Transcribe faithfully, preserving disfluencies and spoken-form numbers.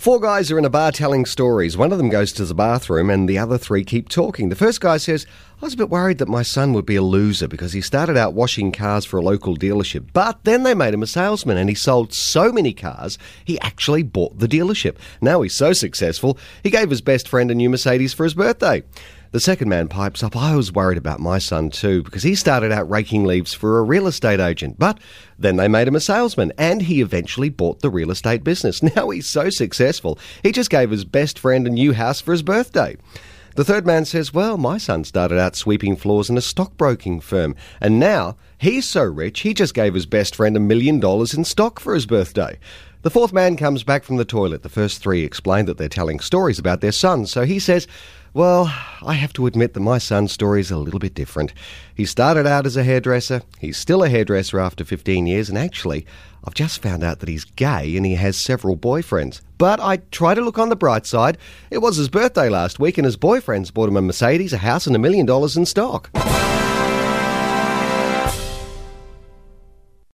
Four guys are in a bar telling stories. One of them goes to the bathroom and the other three keep talking. The first guy says, I was a bit worried that my son would be a loser because he started out washing cars for a local dealership. But then they made him a salesman and he sold so many cars, he actually bought the dealership. Now he's so successful, he gave his best friend a new Mercedes for his birthday. The second man pipes up, I was worried about my son too because he started out raking leaves for a real estate agent. But then they made him a salesman and he eventually bought the real estate business. Now he's so successful, he just gave his best friend a new house for his birthday. The third man says, well, my son started out sweeping floors in a stockbroking firm and now he's so rich he just gave his best friend a million dollars in stock for his birthday. The fourth man comes back from the toilet. The first three explain that they're telling stories about their son. So he says, well, I have to admit that my son's story is a little bit different. He started out as a hairdresser. He's still a hairdresser after fifteen years. And actually, I've just found out that he's gay and he has several boyfriends. But I try to look on the bright side. It was his birthday last week and his boyfriends bought him a Mercedes, a house and a million dollars in stock.